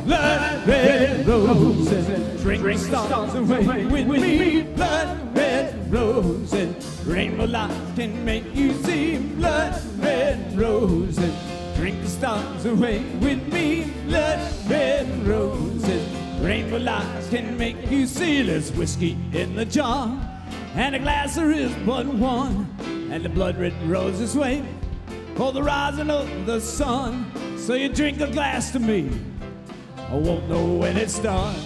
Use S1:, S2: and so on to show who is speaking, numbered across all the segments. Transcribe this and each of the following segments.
S1: blood red roses, drink the stars away with me. Blood red roses, rainbow lights can make you see. Blood red roses, drink the stars away with me. Blood red roses, rainbow lights can make you see. There's whiskey in the jar, and a glass there is but one, and the blood red roses wait for the rising of the sun. So you drink a glass to me, I won't know when it starts.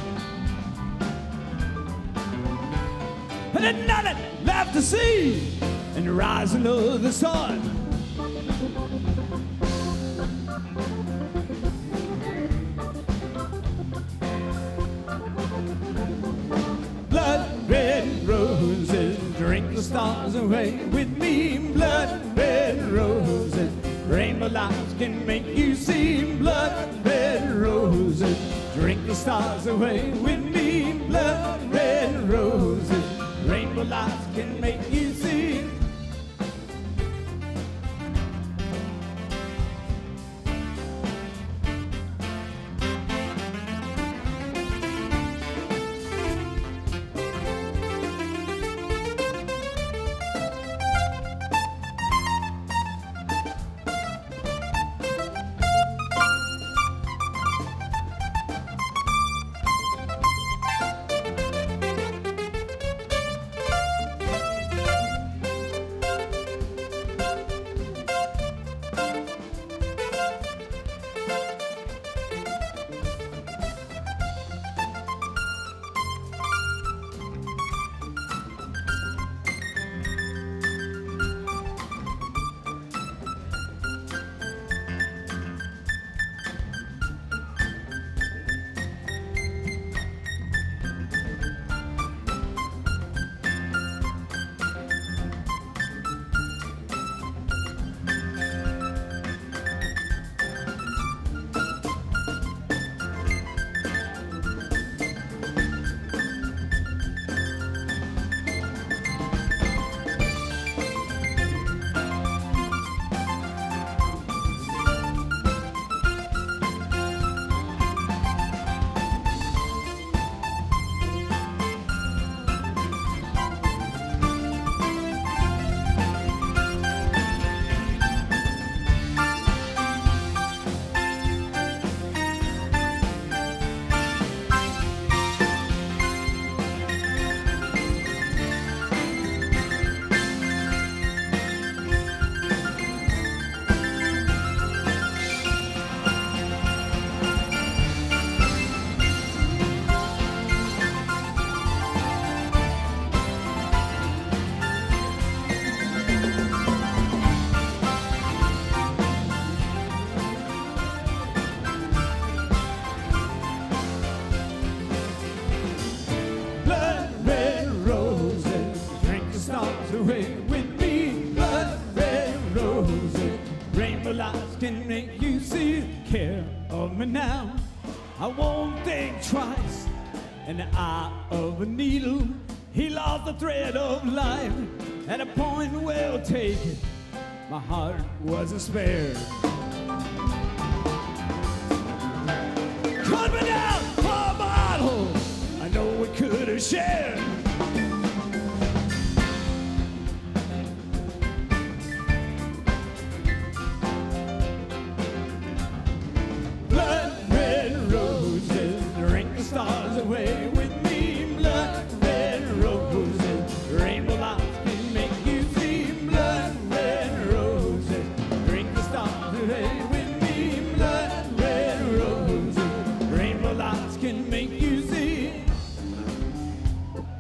S1: And there's nothing left to see in the rising of the sun. Blood red roses, drink the stars away with me. Blood red roses, rainbow lights can make you see. Blood red roses, drink the stars away with me. Blood red roses, rainbow lights can make you see. Away with me, blood red roses, rainbow lights can make you see. Care of me now, I won't think twice. In the eye of a needle, he lost the thread of life. At a point well taken, my heart wasn't spared. Cut me down for a bottle, I know we could have shared. Stars away with me, blood red roses, rainbow lights can make you see. Blood red roses, drink the stars away with me. Blood red roses, rainbow lights can make you see.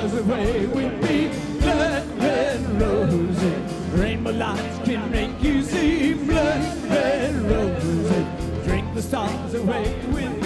S1: stars away with me. Blood red roses, rainbow lights can make you see. Blood red roses, drink the stars away with me.